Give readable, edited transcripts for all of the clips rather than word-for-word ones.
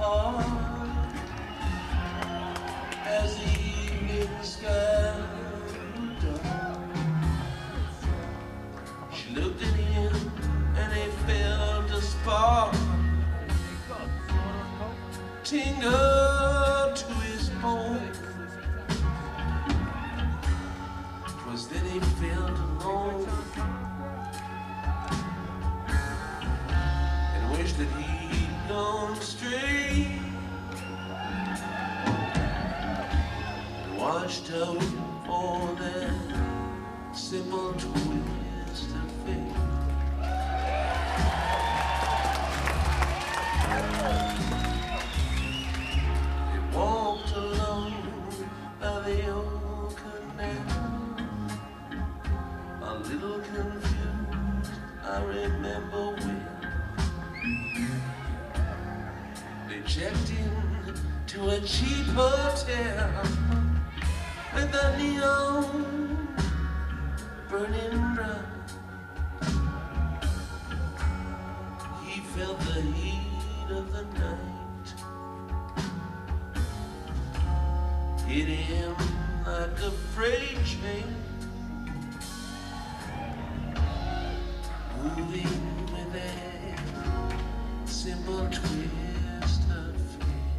heart as the evening sky dawned. She looked at him and he felt a spark tingle to his bones. 'Twas then he felt alone and wished that he'd gone straight and watched out for that simple twist of fate. Walked along by the old canal, a little confused, I remember when they checked in to a cheap hotel with the neon burning bright. He felt the heat of the night hit him like a freight train, moving with a simple twist of fate.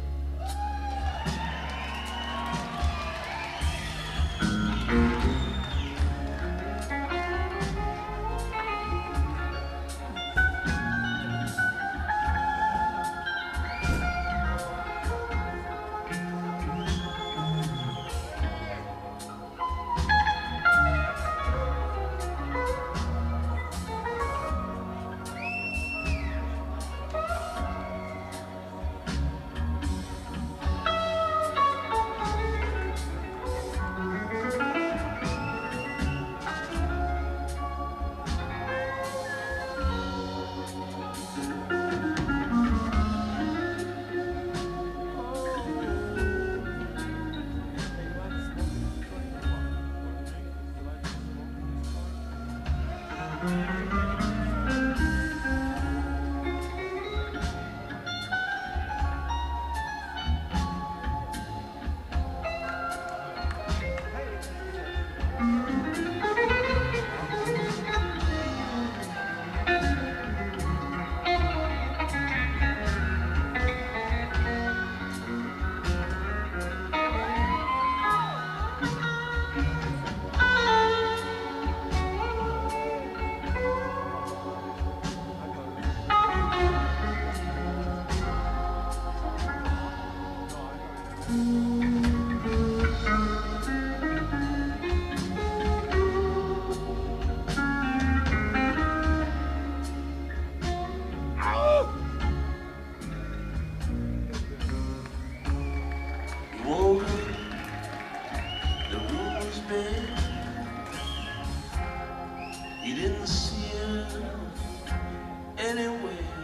He didn't see her anywhere.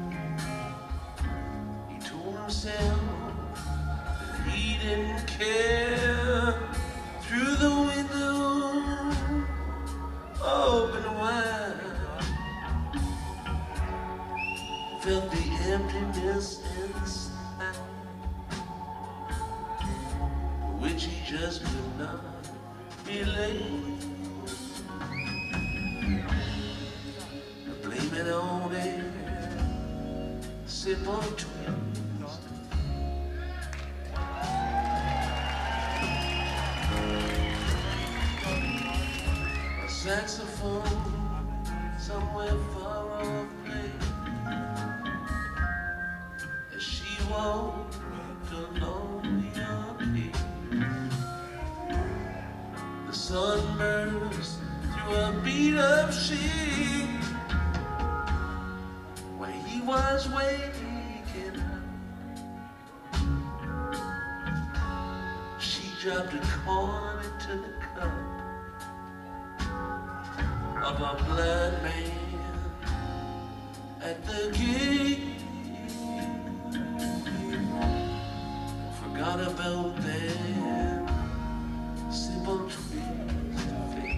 He told himself that he didn't care. Through the window, open wide, felt the emptiness inside, which he just could not relate. Blame it on a simple twist. A saxophone somewhere far off played as she walked along the arcade. The sun burst through a beat up sheet where he was waking up. She dropped a coin into the cup of a blind man at the gate. Forgot about that simple twist of fate.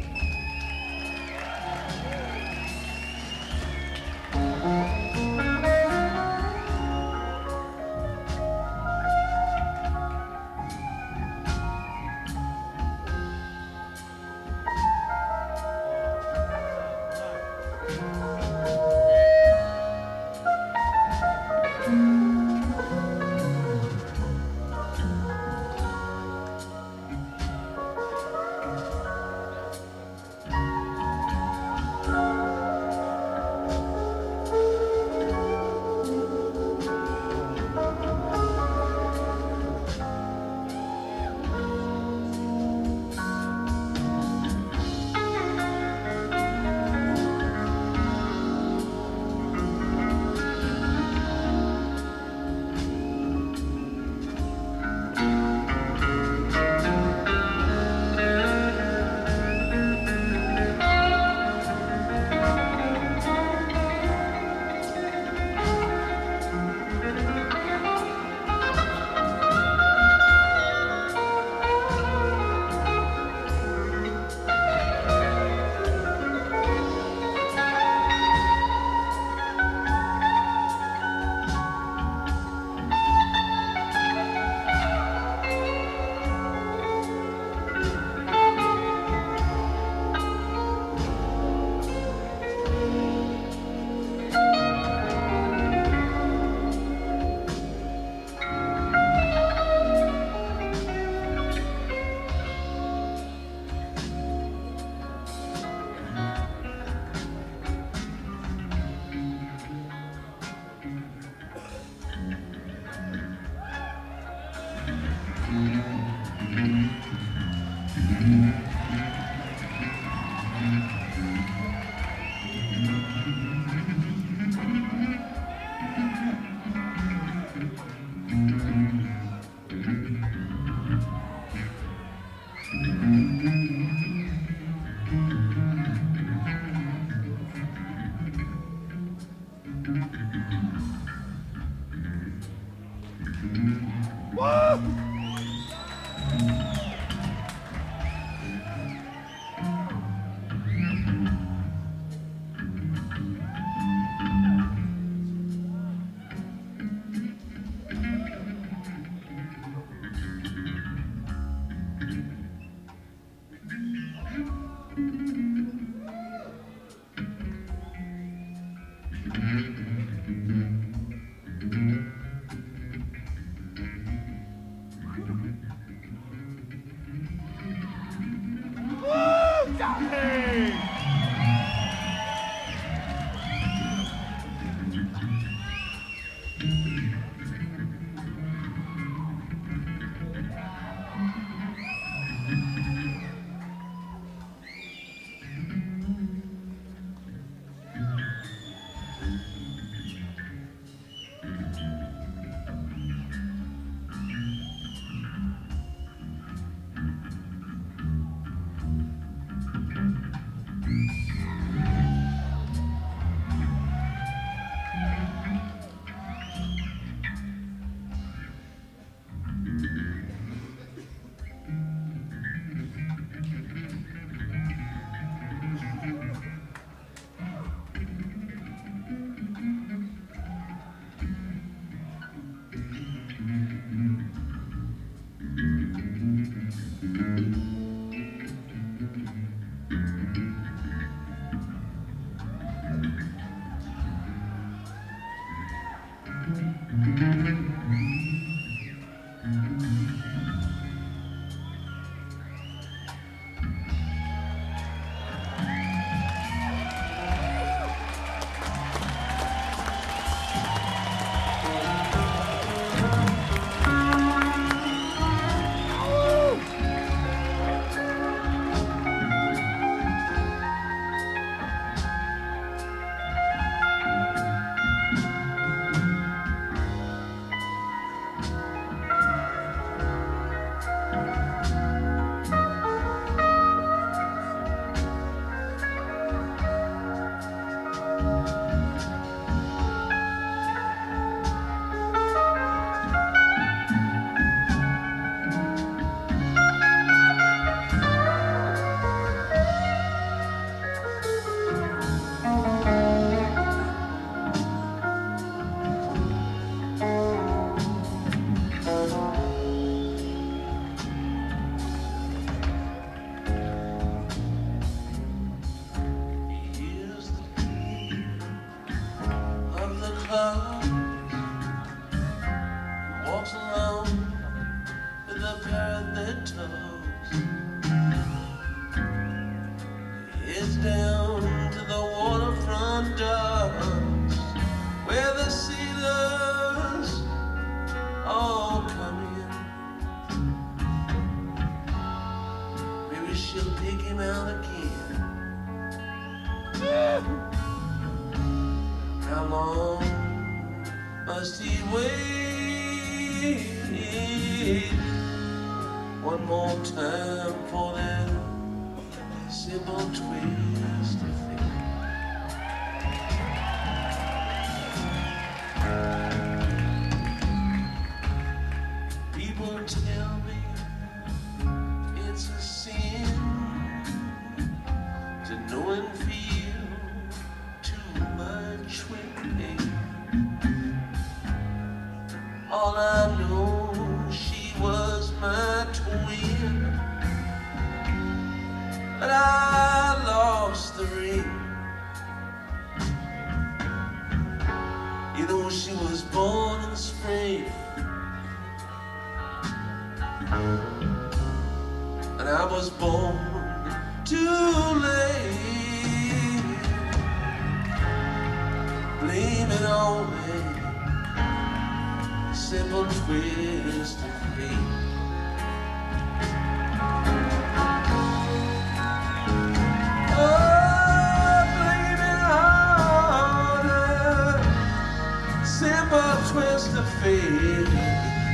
Twist of fate.